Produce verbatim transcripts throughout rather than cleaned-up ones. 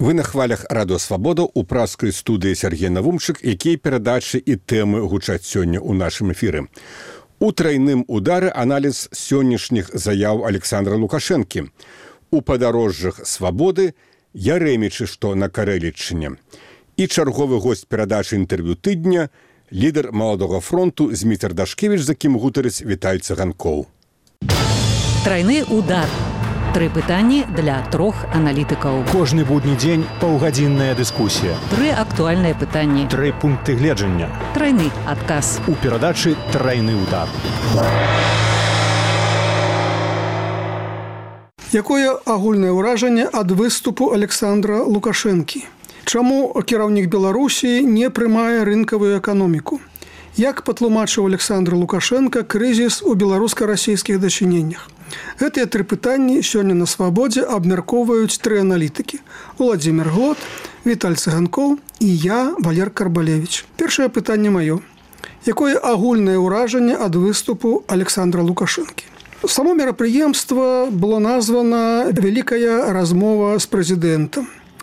Вы на хвалях Радио Свабода ў праскай студыі Сергей Навумчык, якія перадачы і тэмы гучаць сёння ў нашым эфіры. У трайным удары аналіз сённяшніх заяў Александра Лукашэнкі. У падарожжах Свабоды Яремічы, што на Карэліччыне. І чарговы госць перадачы інтэрв'ю тыдня, лідар Маладога фронту Зміцер Дашкевіч, з якім гутарыць Віталь Цыганкоў. Трайны удар. Тры пытанні для трох аналітыкаў. Кожны будні дзень паўгадзінная дыскусія. Тры актуальныя пытанні. Тры пункты гледжання. Трайны адказ. У перадачы «Трайны удар». Якое агульнае ўражанне ад выступу Александра Лукашэнкі? Чаму кіраўнік Беларусі не прымае рынкавую эканоміку? Як патлумачыў Александр Лукашенко крызіс у беларуска-расійскіх дачыненнях? Гэтыя тры пытанні сёння на Свабодзе абмяркоўваюць тры аналітыкі: Уладзімір Глот, Віталь Цыганкоў і я, Валер Карбалевіч. Першае пытанне маё. Якое агульнае ўражанне ад выступу Александра Лукашэнкі? Само мерапрыемства было названа «Вялікая размова з прэзідэнтам».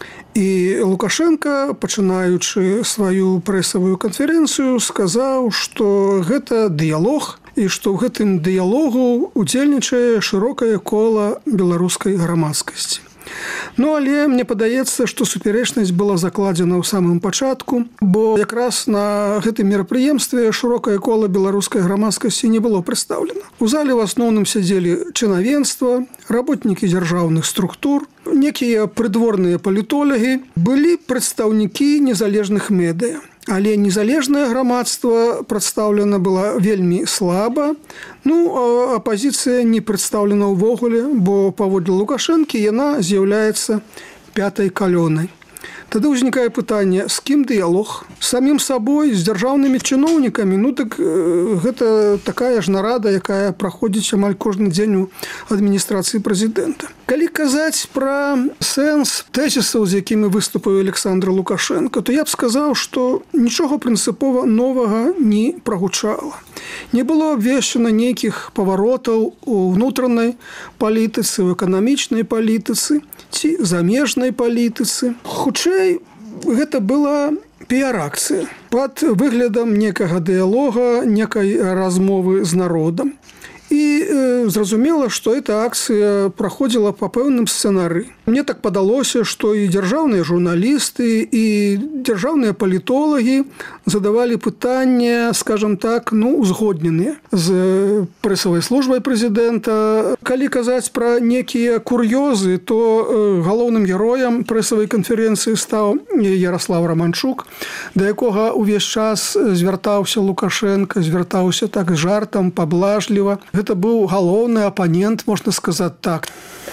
І Лукашенко, пачынаючы сваю прэсавую канферэнцыю, сказаў, што гэта дыялог і што ў гэтым дыялогу удзельнічае шырокае кола беларускай грамадскасці. Ну, але мне падаецца, што супярэчнасць была закладзена ў самым пачатку, бо якраз на гэтым мерапрыемстве шырокае кола беларускай грамадскасці не было прадстаўлена. У зале ў асноўным сядзелі чынавенства, работнікі дзяржаўных структур, некія прыдворныя палітолагі, былі прадстаўнікі незалежных медыя. Але незалежнае грамадства прадстаўлена была вельмі слаба. Ну, а апазіцыя не прадстаўлена ўвогуле, бо паводле Лукашэнкі яна з'яўляецца пятай калёнай. Тады ўзнікае пытанне, з кім дыялог? З самім сабой, з дзяржаўнымі чыноўнікамі? Ну, так э, гэта такая ж нарада, якая праходзіць амаль кожны дзень у адміністрацыі прэзідэнта. Калі казаць пра сэнс тэзісаў, з якімі выступіў Александр Лукашенко, то я б сказаў, што нічога прынцыпова новага не прагучала. Не было абвешчана нейкіх паваротаў у ўнутранай палітыцы, у эканамічнай палітыцы ці замежнай палітыцы. Хутчэй, гэта была піар-акцыя пад выглядам некага дыялога, некай размовы з народам. І э, зразумела, што эта акцыя праходзіла па пэўным сцэнары. Мне так падалося, што і дзяржаўныя журналісты, і дзяржаўныя палітолагі задавалі пытанне, скажам так, ну, узгодненыя з прэсавай службай прэзідэнта. Калі казаць пра некія кур'ёзы, то э, галоўным героем прэсавай канферэнцыі стаў Яраслав Раманчук, да якога ўвесь час звяртаўся Лукашенко, звяртаўся так жартам, паблажліва. Гэта быў галоўны апанент, можна сказаць так.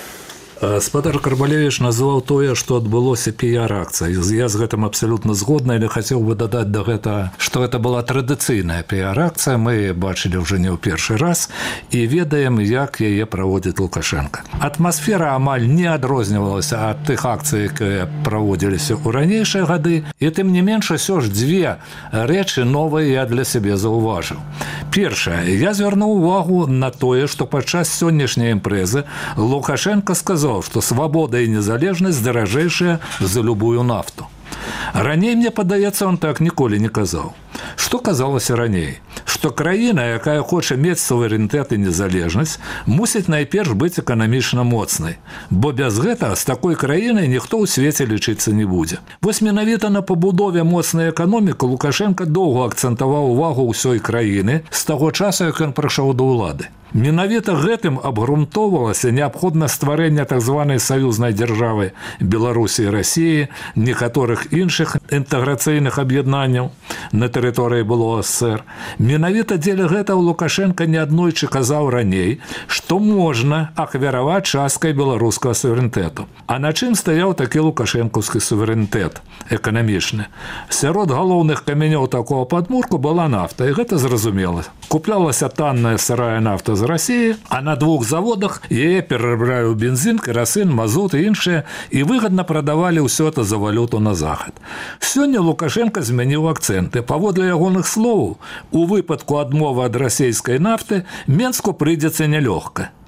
Спадар Карбалевіч назваў тое, што адбылося піар-акцыя. Я з гэтым абсалютна згодна, але хацеў бы дадаць да гэта, што гэта была традыцыйная піар-акцыя. Мы бачылі ўжо не ў першы раз і ведаем, як яе праводзіць Лукашенко. Атмасфера амаль не адрознівалася ад тых акцый, якія праводзіліся ў ранейшыя гады, і тым не менш усё ж дзве рэчы новыя я для сябе заўважыў. Першае, я звярнуў увагу на тое, што падчас сённяшняй імпрэзы Лукашенко сказаў, што свабода і незалежнасць даражэйшая за любую нафту. Раней, мне падаецца, он так ніколі не казаў. Што казалася раней? Што краіна, якая хоча мець суверэнітэт і незалежнасць, мусіць найперш быць эканамічна моцнай, бо без гэта з такой краінай ніхто ў свеце лічыцца не будзе. Вось менавіта на пабудове моцнай эканомікі Лукашенко доўга акцэнтаваў увагу ўсёй краіны з таго часу, як ён прыйшоў да ўлады. Менавіта гэтым абгрунтоўвалася неабходнасць стварэння так званай саюзнай дзяржавы Беларусі і Расіі, некаторых іншых інтэграцыйных аб'яднанняў на тэрыторыі былога СССР. Менавіта дзеля гэтага Лукашенко неаднойчы казаў раней, што можна ахвяраваць часткай беларускага суверэнітэту. А на чым стаяў такі лукашэнкаўскі суверэнітэт эканамічны? Сярод галоўных камянёў такого падмурку была нафта, і гэта зразумела. Куплялася танная сырая нафта з Расіі, а на двух заводах яе перарабляли ў бензин, керосин, мазут і іншыя, і выгадна прадавалі ўсё это за валюту на захад. Сёння Лукашенко змяніў акцэнты. Паводле ягоных словаў, у выпадку адмовы ад расійскай нафты Менску прыйдзецца нялёгка.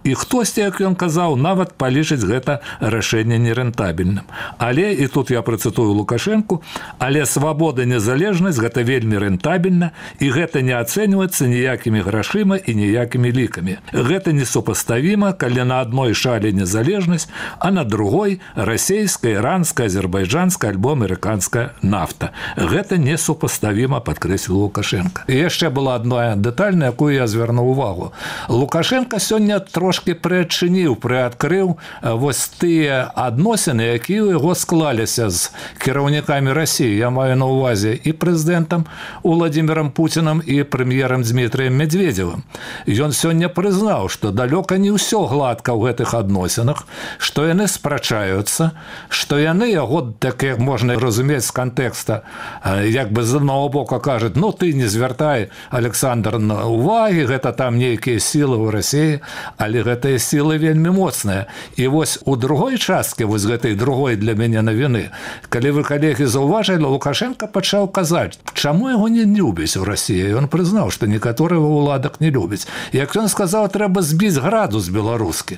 і хтосьці, як ён казаў, нават палічыць гэта рашэнне нерэнтабельным. Але, і тут я працытую Лукашенку, але свабода, незалежнасць гэта вельмі рэнтабельна, і гэта не ацэньваецца ніякімі грашыма і ніякімі лікамі. Гэта несупаставіма, калі на адной шалі незалежнасць, а на другой расійская, іранская, азербайджанская альбо амерыканская нафта. Гэта несупаставіма, падкрэсліў Лукашенко. І яшчэ была одна дэталь, на якую я звярнуў увагу. Лукашенко сёння трошки прыадчыніў, прыадкрыў вось тыя адносіны, якія ў яго склаліся з кіраўнікамі Расіі. Я маю на ўвазе і прэзідэнтам Владимиром Путиным, і прэм'ерам Дмітрыем Медведевым. Ён сёння прызнаў, што далёка не ўсё гладка ў гэтых адносінах, што яны спрачаюцца, што яны яго, так як можна разумець з кантэкста, як бы з аднаго боку кажуць, ну ты не звяртай, Александр, на увагі, гэта там нейкія сілы ў Расіі, але гэтыя сілы вельмі моцныя. І вось у другой часткі, вось гэтай другой для мяне навіны, калі вы, калегі, заўважылі, Лукашенко пачаў казаць, чаму яго не любіць у Расіі. Ён прызнаў, што некаторыя ўладак не любіць. Як ён сказаў, трэба збіць градус беларускі.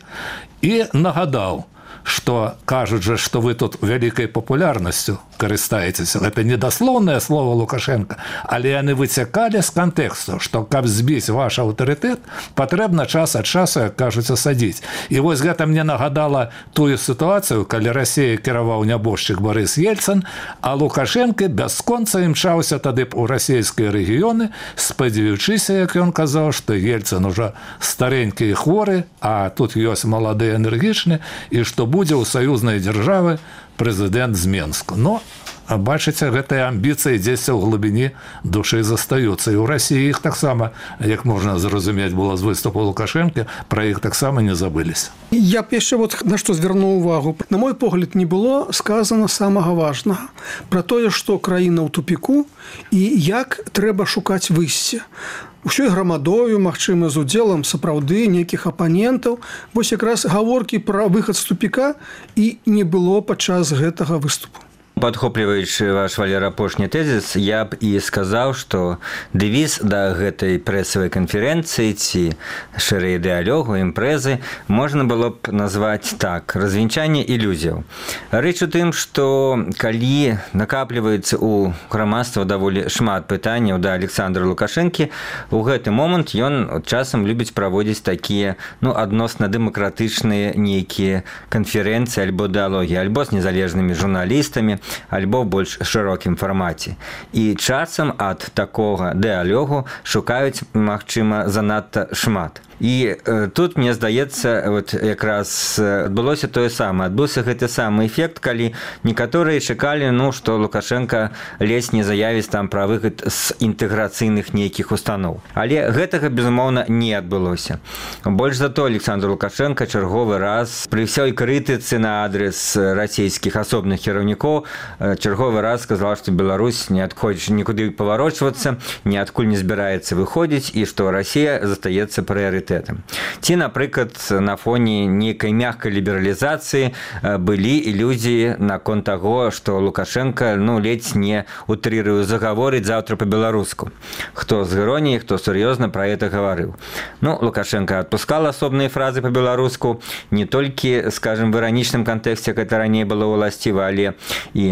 І нагадаў, што кажуць жа, што вы тут вялікай папулярнасцю карыстаецеся. Гэта недаслоўнае слово Лукашенко, але яны выцякалі з кантэксту, што каб збіць ваш аўтарытэт, патрэбна час ад часу, як кажуць, асадзіць. І вось гэта мне нагадала тую сітуацыю, калі Расія кіраваў нябожчык Барыс Ельцын, а Лукашенко бясконца імчаўся тады ў расійскія рэгіёны, спадзяючыся, як ён казаў, што Ельцын ужо старенькі і хворы, а тут ёсць малады энергічны, і што будзе ў саюзнай дзяржавы прэзідэнт з Менску. Но, бачыце, гэтыя амбіцыі дзесьці ў глыбіні душы застаюцца. І ў Расіі іх таксама, як можна зразумець, было з выступу Лукашенко, пра іх таксама не забыліся. Я б яшчэ вот на што звярнуў увагу. На мой погляд, не было сказана самага важнага. Пра тое, што краіна ў тупіку і як трэба шукаць выйсце. Усёй грамадою, магчыма, з удзелам сапраўды нейкіх апанентаў. Вось якраз гаворкі пра выхад з тупіка і не было падчас гэтага выступу. Падхопліваючы ваш, Валер, апошні тэзіс, я б і сказаў, што дэвіз да гэтай прэсавай канферэнцыі ці шырэй дыялогу, імпрэзы можна было б назваць так: развенчанне ілюзіяў. Рэч у тым, што калі накапліваецца ў грамадства даволі шмат пытанняў да Александра Лукашэнкі, у гэты момант ён часам любіць праводзіць такія, ну, адносна дэмакратычныя нейкія канферэнцыі альбо дыялогі, альбо з незалежнымі журналістамі, альбо в больш шырокім фармаце. І часам ад такога дыялогу шукаюць, магчыма, занадта шмат. І э, тут, мне здаецца, вот якраз адбылося тое самае. Адбыўся гэты самы эфект, калі некаторыя чакалі, ну, што Лукашенко ледзь не заявіць там пра выхад з інтэграцыйных нейкіх устаноў. Але гэтага, безумоўна, не адбылося. Больш за то, Александр Лукашенко чарговы раз пры ўсёй крытыцы на адрес расійскіх асобных кіраўнікоў чарговы раз сказал, што Беларусь не адходзіць нікуды паварочвацца, ніадкуль не збіраецца выходзіць і што Расія застаецца прыярытэтам. Ці, напрыклад, на фоне нейкай мягкай лібералізацыі былі ілюзіі наконт таго, што Лукашенко, ну, ледзь не утрырую загаворыць заўтра па-беларуску. Хто з іроніяй, хто сур'ёзна пра гэта гаварыў. Ну, Лукашенко адпускал асобныя фразы па-беларуску не толькі, скажем, в іранічным кантэксце, як гэта раней было ўласціва, але і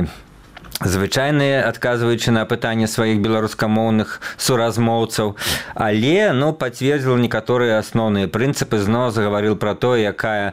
звычайныя, адказваючы на пытанне сваіх беларускамоўных суразмоўцаў, але, ну, пацвердзіла некаторыя асноўныя прынцыпы, зноў загаварыў пра тое, якая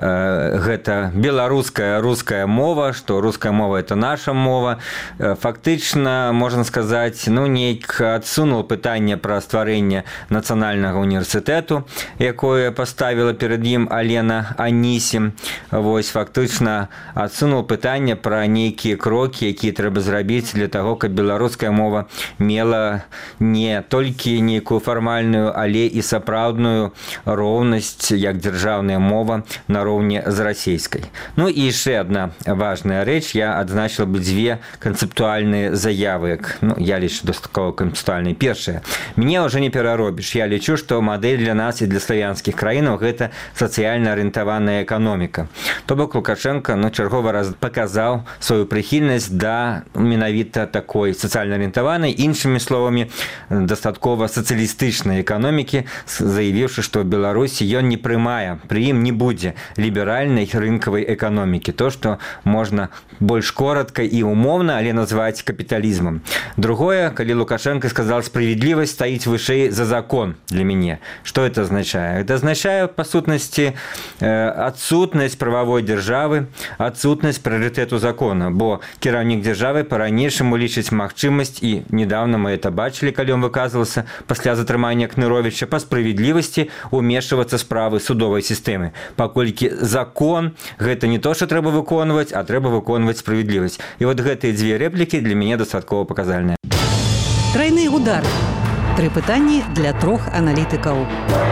э, гэта беларуская руская мова, што руская мова это наша мова. Фактычна, можна сказаць, ну, нейк адсунуў пытанне пра стварэнне нацыянальнага універсітэту, якое паставіла перад ім Алена Анісім. Вось, фактычна адсунуў пытанне пра нейкія крокі, якія трэба зрабіць для таго, каб беларуская мова мела не толькі нейкую фармальную, але і сапраўдную роўнасць як дзяржаўная мова нароўні з расійскай. Ну і яшчэ адна важная рэч, я адзначыла бы дзве канцэптуальныя заявы, як, ну, я лічу дастаткова канцэптуальныя. Першае, мне ўжо не пераробіш. Я лічу, што мадэль для нас і для славянскіх краінаў гэта сацыяльна арыентаваная эканоміка. То бок Лукашенко, ну, чарговы раз паказаў сваю прыхільнасць да менавіта такой сацыяльна арыентаванай, іншымі словамі, дастаткова сацыялізаванай сацыялістычнай эканомікі, заявіўшы, што ў Беларусі ён не прымае, пры ім не будзе ліберальнай рынкавай эканомікі. То, што можна больш коротка і умоўна, але назваць капіталізмам. Другое, калі Лукашенко сказал, справедливость стоит выше за закон для меня. Что это означает? Это означает, по сутности, отсутность правовой державы, отсутность приоритету закона, бо кіраўнік державы по-ранейшаму лічыць магчымасць, і недавно мы это бачили, когда он выказывался после затрымання Кныровича, по справедливости умешиваться справы судовой системы. Паколькі закон – гэта не то, что трэба выконваць, а трэба выконваць справедливость. И вот гэтыя две реплики для меня дастаткова показальныя. Тройны удар. Тры пытанні для трох аналітыкаў.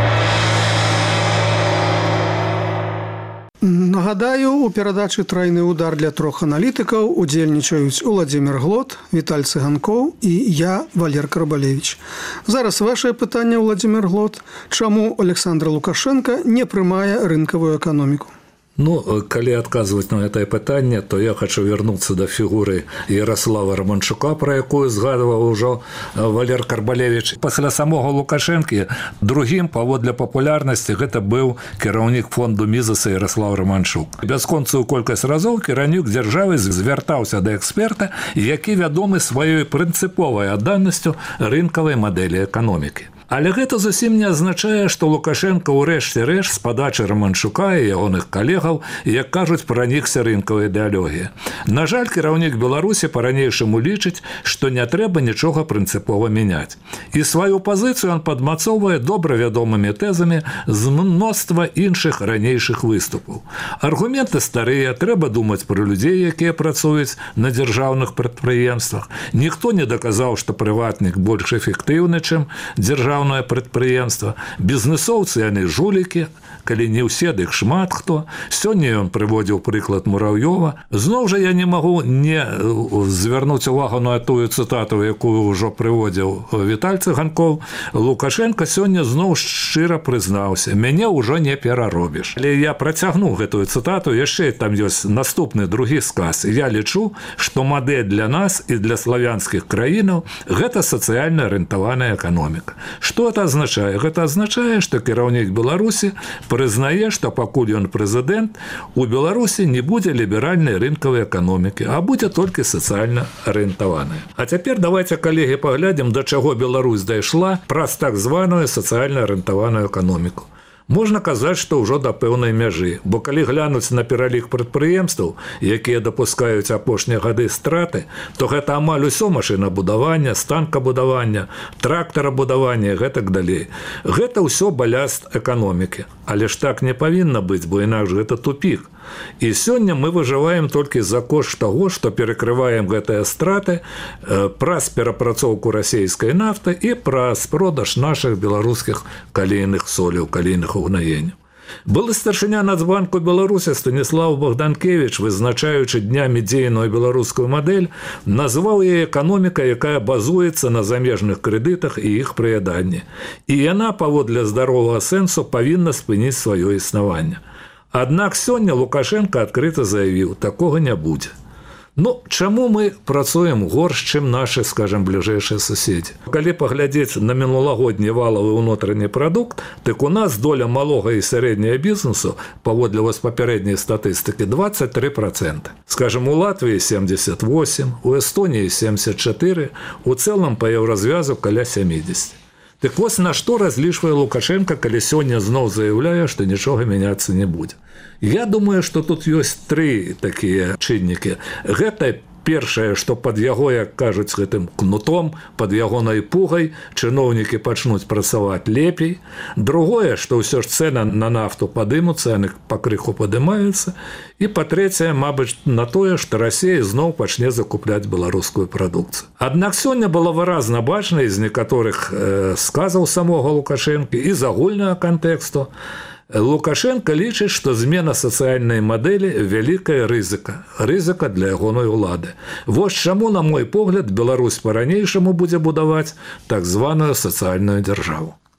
Нагадаю, у перадачы «Тройны удар» для трох аналітыкаў удзельнічаюць Уладзімір Глот, Віталь Цыганкоў і я, Валер Карбалевіч. Зараз вашае пытанне, Уладзімір Глот. Чаму Александр Лукашенко не прымае рынкавую эканоміку? Ну, калі адказваць на гэтае пытанне, то я хочу вернуцца да фігуры Ярослава Романчука, пра якую згадываў ужо Валер Карбалевіч. Пасля самога Лукашэнкі другім паводле папулярнасці гэта быў кіраўнік фонду Мізаса Ярослав Романчук. Бясконцую колькасць разоў кіраўнік дзяржавы звяртаўся да эксперта, які вядомы сваёй прынцыповай адданасцю рынкавай мадэлі эканомікі. Але гэта зусім не азначае, што Лукашенко ў рэшце рэш з падачы Романчука і ягоных калегаў, як кажуць, пранікся рынкавай ідэалогіі. На жаль, кіраўнік Беларусі па-ранейшаму лічыць, што не трэба нічога прынцыпова мяняць. І сваю пазіцыю ён падмацоўвае добра вядомымі тэзамі з мноства іншых ранейшых выступаў. Аргументы старыя, трэба думаць пра людзей, якія працуюць на дзяржаўных прадпрыемствах. Ніхто не даказаў, што прыватнік больш эфектыўны, чым дзяржаўны прадпрыемства. Бізнесоўцы яны жулікі, калі не ўсе, дык шмат хто. Сёння ён прыводзіў прыклад Мурав'ёва. Зноў жа я не магу не звярнуць увагу на тую цытату, якую ўжо прыводзіў Віталь Цыганкоў. Лукашенко сёння зноў шчыра прызнаўся: мяне ўжо не пераробіш. Але я працягну гэтую цытату, яшчэ там ёсць наступны другі сказ. Я лічу, што мадэль для нас і для славянскіх краінаў гэта сацыяльна арыентаваная эканоміка. Што это азначае? Гэта азначае, што кіраўнік Беларусі прызнае, што пакуль ён прэзідэнт, у Беларусі не будзе ліберальнай рынкавай эканомікі, а будзе толькі сацыяльна арыентаваная. А цяпер давайте, калегі, паглядзім, да чаго Беларусь дайшла праз так званую сацыяльна арыентаваную эканоміку. Можна казаць, што ўжо да пэўнай мяжы, бо калі глянуць на пералік прадпрыемстваў, якія дапускаюць апошнія гады страты, то гэта амаль усё машынабудавання, станкабудавання, трактарабудавання, гэтак далей. Гэта ўсё баласт эканомікі. Але ж так не павінна быць, бо інакш гэта тупік. І сёння мы выжываем толькі за кошт таго, што перакрываем гэтыя страты праз перапрацоўку расійскай нафты і праз продаж нашых беларускіх калійных соляў, калійных угнаенняў. Былы старшыня Нацбанку Беларусі Станіслав Богданкевіч, вызначаючы днямі дзейную беларускую мадэль, назваў яе эканоміка, якая базуецца на замежных крэдытах і іх прыяданні. І яна, паводле здаровага сэнсу, павінна спыніць сваё існаванне. Аднак сёння Лукашенко адкрыта заявіў: такога не будзе. Ну, чаму мы працуем горш, чым нашы, скажем, бліжэйшыя суседзі? Калі паглядзець на мінулагодні валавы ўнутраны прадукт, дык у нас доля малога і сярэдняга бізнесу, паводле вось папярэдняй статыстыкі, двадцать три процента. Скажем, у Латвіі семьдесят восемь, у Эстоніі семьдесят четыре, у цэлым па еўразвязу каля семьдесят. Дык вось на што разлічвае Лукашенко, калі сёння зноў заяўляе, што нічога мяняцца не будзе. Я думаю, што тут ёсць тры такія чыннікі. Гэта першае, што пад яго, як кажуць, гэтым кнутом, пад ягонай пугай чыноўнікі пачнуць працаваць лепей. Другое, што ўсё ж цэны на нафту падымуцца, яны пакрыху падымаюцца. І па-трэцяе, мабыць, на тое, што Расія зноў пачне закупляць беларускую прадукцыю. Аднак сёння было выразна бачна з некаторых э, сказаў самога Лукашэнкі і з агульнага кантэксту. Лукашенко лічыць, што змена сацыяльнай мадэлі вялікая рызыка, рызыка для ягонай улады. Вось чаму, на мой погляд, Беларусь па-ранейшаму будзе будаваць так званую сацыяльную дзяржаву.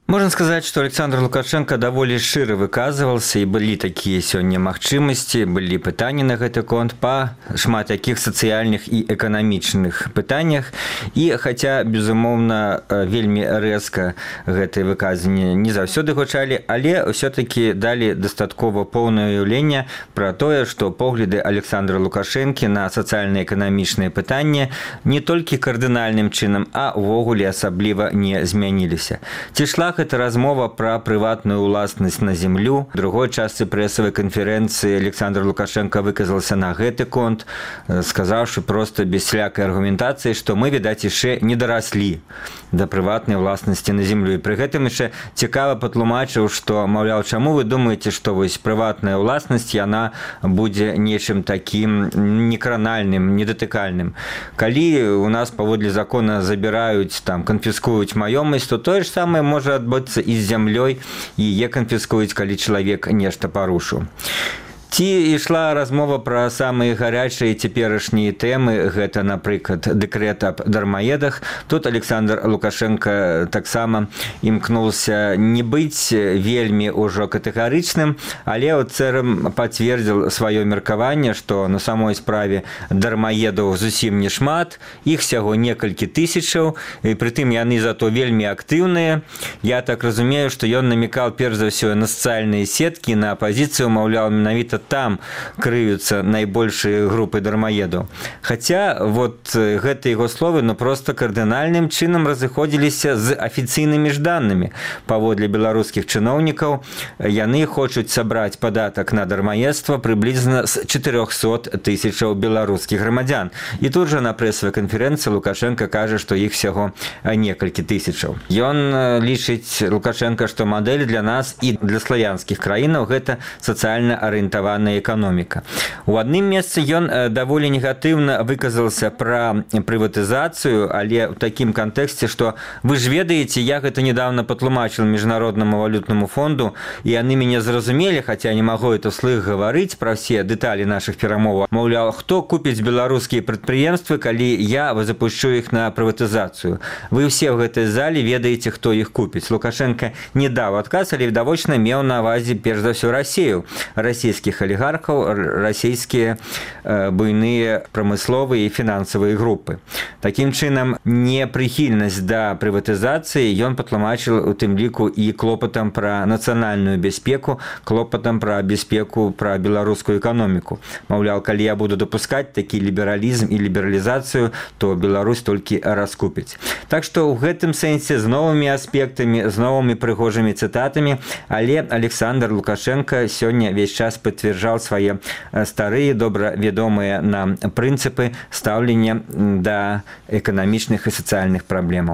Можно сказать, что Александр Лукашенко даволі шчыра выказывался, и были такие сегодня магчымасці, были пытания на гэты конт по шмат якіх сацыяльных и эканамічных пытаниях. И хотя, безумоўна, вельмі рэзка гэтые выказанні не заўсёды гучалі, але все-таки дали дастаткова поўнае уяўленне про тое, что погляды Александра Лукашенко на сацыяльна-эканамічныя пытанні не толькі кардынальным чынам, а ўвогуле асабліва не змяніліся. Ці шла гэта размова про прыватную ўласнасць на землю. В другой частцы прэсавай канферэнцыі Александр Лукашенко выказался на гэты конт, сказаўшы просто без всякой аргументации, что мы, відаць, яшчэ не дараслі да прыватнай уласнасці на землю. І пры гэтым яшчэ цікава патлумачыў, што, маўляў, чаму вы думаеце, што вось прыватная ўласнасць яна будзе нечым такім некранальным, недатыкальным. Калі у нас паводле закона забіраюць, там, канфіскуюць маёмасць, то тое ж самае можа адбыцца і з зямлёй, і яе канфіскуюць, калі чалавек нешта парушыў. Ці ішла размова пра самыя гарячыя цяперашнія тэмы, гэта, напрыклад, дэкрэт аб дармаедах. Тут Александр Лукашенко таксама імкнуўся не быць вельмі ўжо катэгарычным, але ў цэлым пацвердзіў сваё меркаванне, што на самой справе дармаедаў зусім не шмат, іх всяго некалькі тысячаў, і прытым яны зато вельмі актыўныя. Я так разумею, што ён намекаў перш за ўсё на сацыяльныя сеткі, на апазіцыю, маўляў, менавіта там крыюцца найбольшыя групы дармаедаў. Хаця вот гэты яго словы ну просто кардынальным чынам разыходзіліся з афіцыйнымі ж данымі. Паводле беларускіх чыноўнікаў яны хочуць сабраць падатак на дармаедства прыблізна з чатырохсот тысячаў беларускіх грамадзян. І тут жа на прэсавай канферэнцыі Лукашенко кажа, што іх всяго некалькі тысячаў. Ён лічыць, Лукашенко, што мадэль для нас і для славянскіх краінаў гэта сацыяльна арыентаваная эканоміка. У адным месцы ён даволі негатыўна выказался пра прыватызацыю, але ў такім кантэксце, што вы ж ведаеце, я гэта недавно патлумачыў Міжнароднаму валютнаму фонду, і яны мяне зразумелі, хаця не магу это слых гаварыць пра все дэталі нашых перамоваў. Маўляў, хто купіць беларускія прадпрыемствы, калі я запушчу іх на прыватызацыю? Вы ўсе ў гэтай зале ведаеце, хто іх купіць. Лукашенко не даў адказ, але відавочна меў на ўвазе перш за ўсё Расію, расійскіх олігархаў, расійскія э, буйныя прамысловыя і фінансавыя групы. Такім чынам, непрыхільнасць да прыватызацыі ён патлумачыў у тым ліку і клопатам пра нацыянальную бяспеку, клопатам пра бяспеку, пра беларускую эканоміку. Маўляў, калі я буду дапускаць такі лібералізм і лібералізацыю, то Беларусь толькі раскупіць. Так што ў гэтым сэнсе з новымі аспектамі, з новымі прыгожымі цытатамі, але Александр Лукашенко сёння весь час пацверджаў свае старыя, добра вядомыя нам прынцыпы стаўлення да эканамічных і сацыяльных праблемаў.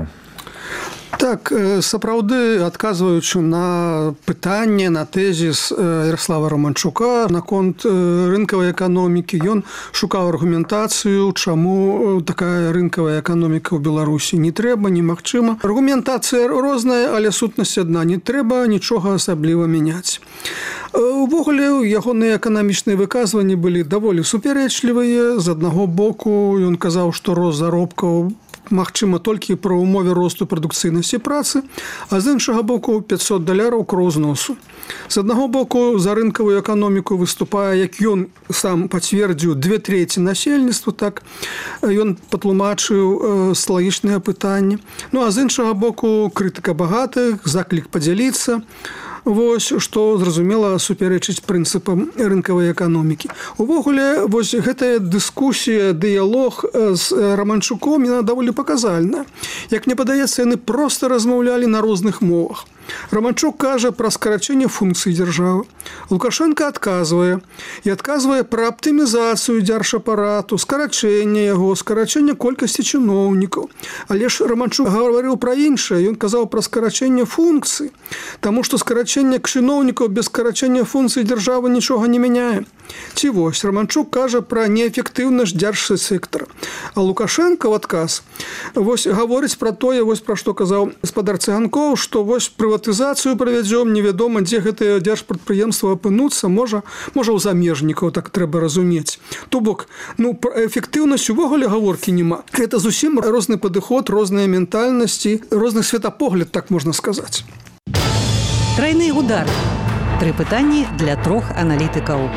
Так, сапраўды, адказваючы на пытанне, на тэзіс Ярослава Романчука наконт рынкавай эканомікі, ён шукаў аргументацыю, чаму такая рынкавая эканоміка ў Беларусі не трэба, немагчыма. Аргументацыя розная, але сутнасць адна, не трэба нічога асабліва мяняць. Увогуле, ягоныя эканамічныя выказванні былі даволі супярэчлівыя. З аднаго боку, ён казаў, што рост заробкаў магчыма толькі пры ўмове росту прадукцыйнасці працы, а з іншага боку пятьсот даляраў кроў зносу. З аднаго боку за рынкавую эканоміку выступае, як ён сам пацвердзіў, две треці насельніцтва, так ён патлумачыў слагічныя пытанні. Ну а з іншага боку крытыка багатых, заклік падзяліцца. Вось, што, зразумела, супярэчыць прынцыпам рынкавай эканомікі. Увогуле, вось гэтая дыскусія, дыялог з Романчуком, яна даволі паказальная. Як мне падаецца, яны проста размаўлялі на розных мовах. Романчук кажа пра скарачэнне функцый дзяржавы. Лукашенко адказвае. І адказвае пра аптымізацыю дзяржапарату, скарачэнне яго, скарачэнне колькасці чыноўнікаў. Але ж Романчук гаварыў пра іншае. Ён казаў пра скарачэнне функцый, таму што скарачэнне чыноўнікаў без скарачэння функцый дзяржавы нічога не мяняе. Ці вось, Романчук кажа пра неэфектыўнасць дзяржсектара. А Лукашенко ў адказ вось гаворыць пра тое, вось пра што казаў гаспадар Цыганкоў, што вось прыватызацыю правядзём, невядома, дзе гэтыя дзяржпрадпрыемствы апынуцца, можа, можа ў замежнікаў, так трэба разумець. То бок, ну, пра эфектыўнасць увогуле гаворкі няма. Гэта зусім розны падыход, розныя ментальнасці, розны светапогляд, так можна сказаць. Трайны удар. Тры пытанні для трох аналітыкаў.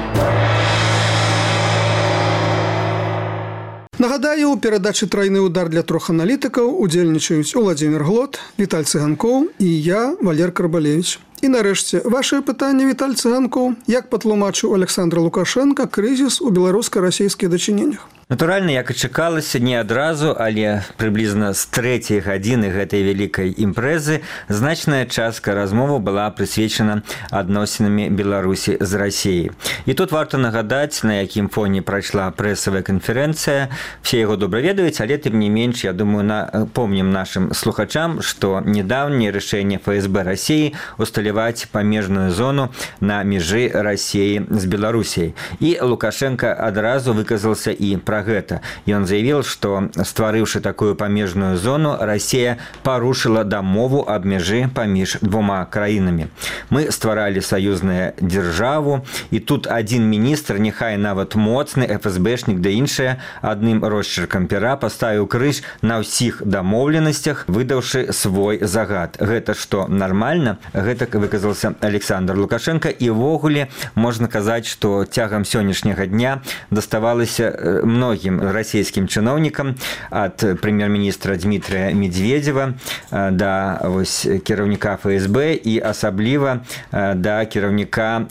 Нагадаю, у перадачы «Трайны удар» для трох аналітыкаў удзельнічаюць Уладзімір Глот, Віталь Цыганкоў і я, Валер Карбалевич. І нарэшце, вашае пытанне, Віталь Цыганкоў, як патлумачыў Александр Лукашенко крызіс у беларуска-расійскіх дачыненнях? Натуральна, як і чакалася, не адразу, але прыблізна з трэцяй гадзіны гэтай вялікай імпрэзы значная частка размовы была прысвечана адносінамі Беларусі з Расіяй. І тут варта нагадаць, на якім фоне прайшла прэсавая канферэнцыя. Все яго добра ведаюць, але тым не менш, я думаю, напомнім нашим слухачам, што недаўняе рашэнне эф эс бэ Расіі усталяваць памежную зону на мяжы Расіі з Беларусіяй. І Лукашенко адразу выказаўся і пра гэта. Ён заявіў, што, стварыўшы такую памежную зону, Расія парушыла дамову аб мяжы паміж двума краінамі. Мы стваралі саюзную дзяржаву, і тут адзін міністр, няхай нават моцны эф эс бэшнік да іншае, адным росчыркам пера паставіў крыж на ўсіх дамоўленасцях, выдаўшы свой загад. Гэта што, нармальна? Гэтак выказаўся Александр Лукашенко, і ўвогуле можна казаць, што цягам сённяшняга дня даставалася многім расійскім чыноўнікам ад прэм'ер-міністра Дмітрия Медведева да вось кіраўніка эф эс бэ і асабліва да кіраўніка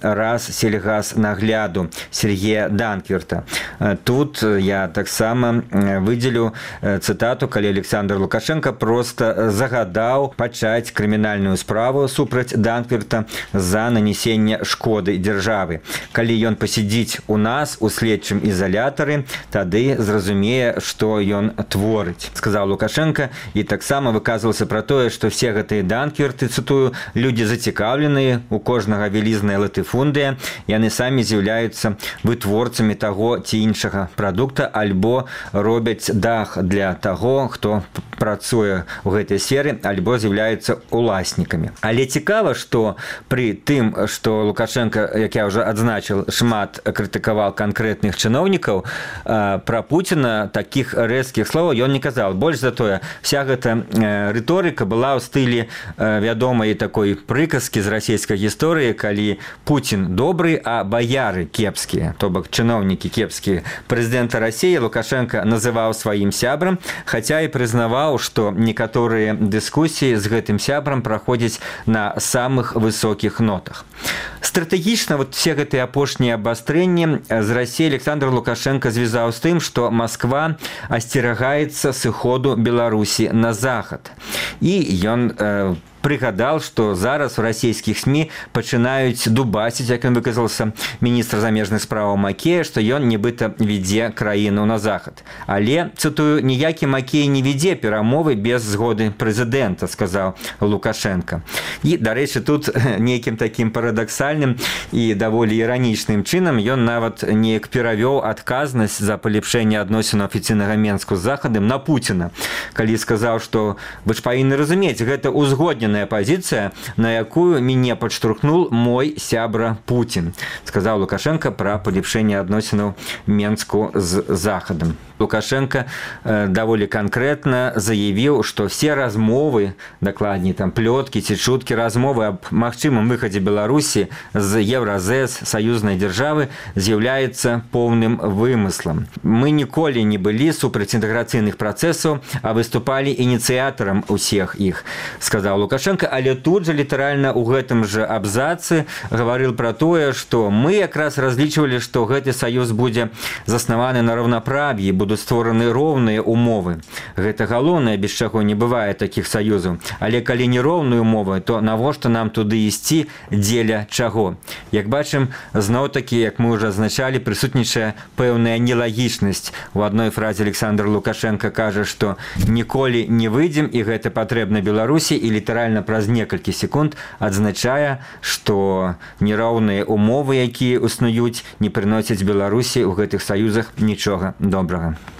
Рассельгазнагляду Сергея Данкверта. Тут я таксама выдзелю цытату, калі Александр Лукашенко просто загадаў пачаць крымінальную справу супраць Данкверта за нанесенне шкоды дзяржавы. Калі ён пасядзіць у нас у следчым ізалятары, тады зразумее, што ён творыць, сказаў Лукашенко, і таксама выказваўся пра тое, што все гэтыя Данкверты, цытую, людзі зацікаўленыя, у кожнага вялізная латыфундыя, яны самі з'яўляюцца вытворцамі таго ці іншага прадукта, альбо робяць дах для таго, хто працуе ў гэтай сферы, альбо з'яўляюцца уласнікамі. Але цікава, што пры тым, што Лукашенко, як я ўжо адзначыў, шмат крытыкаваў канкрэтных чыноўнікаў, пра Пуціна такіх рэзкіх словаў ён не казаў. Больш за тое, вся гэта рыторыка была ў стылі вядомай такой прыказкі з расійскай гісторыі, калі Пуцін добры, а баяры кепскія, то бок чыноўнікі кепскія. Прэзідэнта Расіі Лукашенко называў сваім сябрам, хаця і прызнаваў, што некаторыя дыскусіі з гэтым сябрам праходзяць на самых высокіх нотах. Стратэгічна вот все гэтыя апошнія абастрэнні з Расіяй Александр Лукашенко звязаў з тым, што Масква асцерагаецца сыходу Беларусі на захад. І ён э, прыгадал, што зараз у расійскіх СМІ пачынаюць дубасіць, як ён выказаўся, міністр замежных справаў Макея, што ён нібыта вядзе краіну на захад. Але, цытую, ніякі Макей не вядзе перамовы без згоды прэзідэнта, сказаў Лукашенко. І, дарэчы, тут нейкім такім парадаксальным і даволі іранічным чынам ён нават неяк перавёў адказнасць за палепшэнне адносінаў афіцыйнага Менску з захадам на Пуціна, калі сказаў, што вы ж павінны разумець, гэта узгодненая позиция, на якую мяне падштурхнул мой сябра Путин, сказал Лукашенко про палепшэнне адносінаў Менску з захадам. Лукашенко э, даволі конкретно заявіў, што все размовы, дакладней там плёткі ці чуткі размовы аб магчымым выхадзе Беларусі з Евразэс, саюзнай дзяржавы, з'яўляецца поўным вымыслам. Мы ніколі не былі супраць інтэграцыйных працэсаў, а выступалі ініцыятарам усіх іх, сказаў Лукашенко, але тут же літаральна ў гэтым жа абзацы гаварыў пра тое, што мы якраз разлічвалі, што гэты саюз будзе заснаваны на раўнаправ'і, будуць створаны роўныя умовы. Гэта галоўнае, без чаго не бывае такіх саюзаў. Але калі не роўныя умовы, то навошта нам туды ісці, дзеля чаго? Як бачым, зноў-такі, як мы ўжо азначалі, прысутнічае пэўная нелагічнасць. У адной фразе Александр Лукашенко кажа, што ніколі не выйдзем, і гэта патрэбна Беларусі, і літаральна праз некалькі секунд адзначае, што нероўныя умовы, якія існуюць, не прыносяць Беларусі ў гэтых саюзах нічога добрага.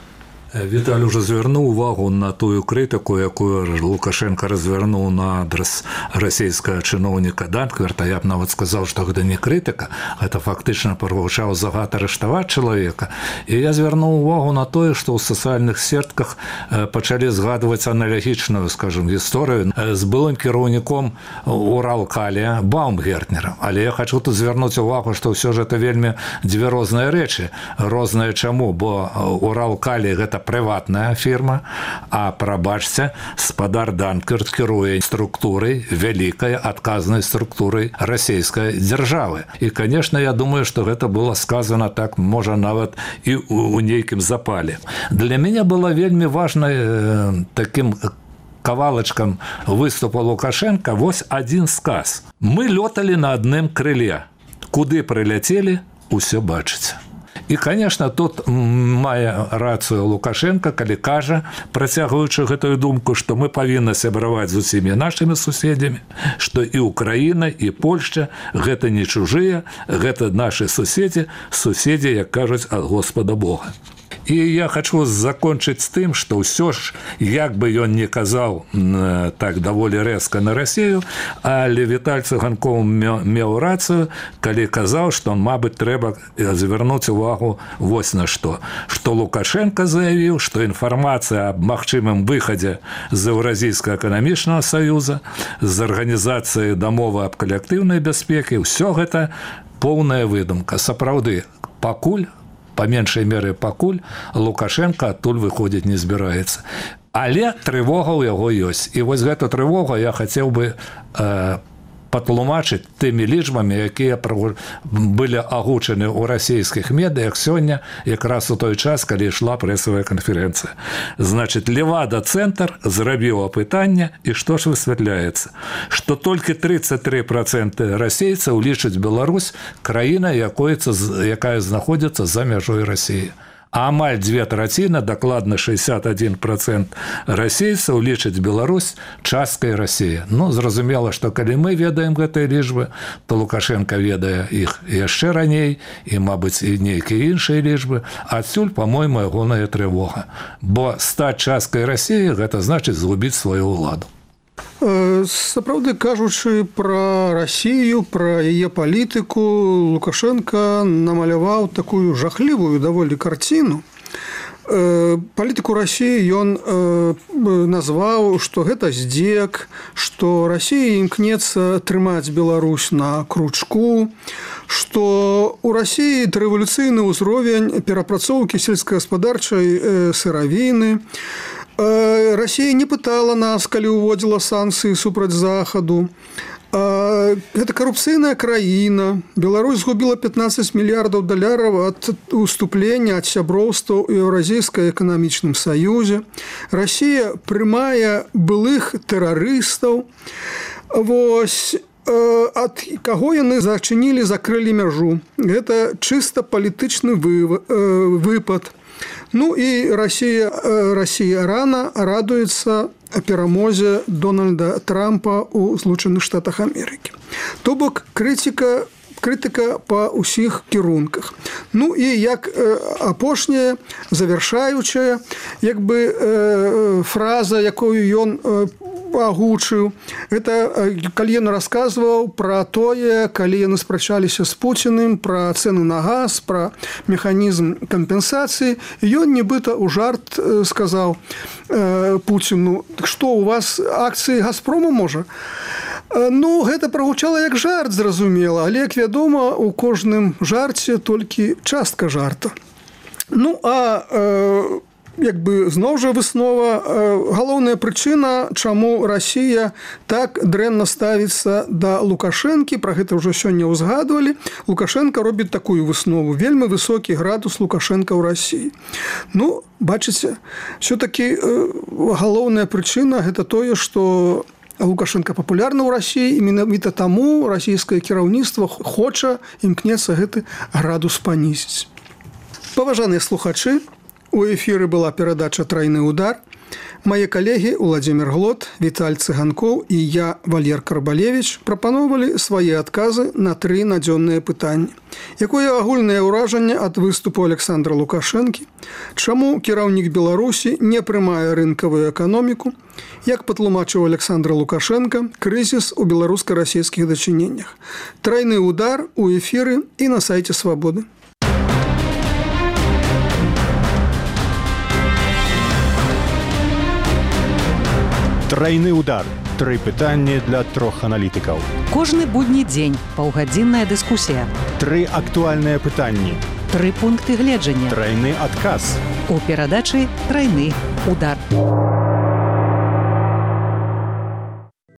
Віталь уже звярнуў увагу на тую крытыку, якую Лукашенко развярнуў на адрас расійскага чыноўніка Данкверта. Я б нават сказаў, што гэта не крытыка, гэта фактычна прагучаў загад арыштаваць чалавека. І я звярнуў увагу на тое, што ў сацыяльных сетках пачалі згадваць аналагічную, скажем, гісторыю з былым кіраўніком Уралкалія Баумгертнера. Але я хачу тут звярнуць увагу, што ўсё ж это вельмі дзве розныя рэчы. Розныя чаму? Бо Уралкалій гэта прыватная фірма, а, прабачце, спадар Данкверт кіруе структурай, вялікай адказнай структурай расійскай дзяржавы. І, конечно, я думаю, што гэта было сказано так, можа, нават і ў нейкім запале. Для мяне было вельмі важна э, такім кавалачкам выступа Лукашенка вось адзін сказ. Мы лёталі на адным крыле. Куды прыляцелі, усё бачыць. І, конечно, тут мае рацыю Лукашенко, калі кажа, працягваючы гэтую думку, што мы павінны сябраваць з усімі нашымі суседзямі, што і Украіна, і Польшча гэта не чужыя, гэта нашы суседзі, суседзі, як кажуць, ад Господа Бога. І я хачу закончыць з тым, што ўсё ж, як бы ён не казаў так даволі рэзка на Расію, але Віталь Цыганкоў меў рацыю, калі казаў, што, мабыць, трэба звярнуць увагу вось на што. Што Лукашенко заявіў, што інфармацыя аб магчымым выхадзе з Еўразійскага эканамічнага саюза, з арганізацыі дамовы аб калектыўнай бяспекі, ўсё гэта поўная выдумка. Сапраўды, пакуль па меншай меры пакуль Лукашенко адтуль выходзіць не збіраецца. Але трывога ў яго ёсць. І вось гэту трывогу я хацеў бы э, патлумачыць тымі лічбамі, якія былі агучаны ў расійскіх медыях сёння, якраз у той час, калі ішла прэсавая канферэнцыя. Значыць, Левада-цэнтр зрабіў апытанне, і што ж высвятляецца? Што толькі тридцать три проценты расейцаў лічаць Беларусь краінай, якая знаходзіцца за мяжой Расіі. А амаль дзве траціны, дакладна шестьдесят один процент расейцаў лічаць Беларусь часткай Расіі. Ну, зразумела, што калі мы ведаем гэтыя лічбы, то Лукашенко ведае іх яшчэ раней, і, мабыць, і нейкія іншыя лічбы. Адсюль, па-мойму, ягоная трывога. Бо стаць часткай Расіі – гэта значыць згубіць сваю ўладу. Сапраўды, кажучы пра Расію, пра яе палітыку, Лукашенко намаляваў такую жахлівую даволі карціну. Палітыку Расіі ён назваў, што гэта здзек, што Расія імкнецца трымаць Беларусь на кручку, што ў Расіі рэвалюцыйны ўзровень перапрацоўкі сельскагаспадарчай сыравіны. Расія не пытала нас, калі ўводзіла санкцыі супраць Захаду. Гэта карупцыйная краіна. Беларусь згубіла пятнадцать мільярдаў даляраў ад уступлення, ад сяброўства ў Еўразійскай эканамічным саюзе. Расія прымае былых тэрарыстаў. Вось ад каго яны зачынілі, закрылі мяжу. Гэта чыста палітычны выпад. Ну і Расія, Расія рана радуецца перамозе Дональда Трампа ў Злучаных Штатах Амерыкі. То бок крытыка, крытыка па ўсіх кірунках. Ну і як апошняя, завяршаючая, як бы фраза, якую ён агучыў, это калі ён расказваў пра тое, калі яны спрачаліся з Пуціным, пра цэны на газ, пра механізм кампенсацыі, ён нібыта ў жарт сказаў Пуціну: што у вас акцыі Газпрому можа? Ну, гэта прагучала як жарт, зразумела, але, як вядома, у кожным жарце толькі частка жарта. Ну, а як бы зноў жа выснова, галоўная прычына, чаму Расія так дрэнна ставіцца да Лукашэнкі, пра гэта ўжо сёння ўзгадвалі. Лукашенко робіць такую выснову: вельмі высокі градус Лукашенка ў Расіі. Ну, бачыце, ўсё-такі галоўная прычына гэта тое, што Лукашенко папулярны ў Расіі, і менавіта таму расійскае кіраўніцтва хоча, імкнецца гэты градус панізіць. Паважаныя слухачы, у эфіры была перадача «Трайны удар». Мае калегі Уладзімір Глот, Віталь Цыганкоў і я, Валер Карбалевіч, прапаноўвалі свае адказы на тры надзённыя пытанні. Якое агульнае ўражанне ад выступу Александра Лукашэнкі? Чаму кіраўнік Беларусі не прымае рынкавую эканоміку? Як патлумачыў Александр Лукашенко крызіс у беларуска-расійскіх дачыненнях? Трайны удар у эфіры і на сайце Свабоды. Трайны удар. Тры пытанні для трох аналітыкаў. Кожны будні дзень паўгадзінная дыскусія. Тры актуальныя пытанні. Тры пункты гледжання. Трайны адказ. У перадачы «Трайны удар».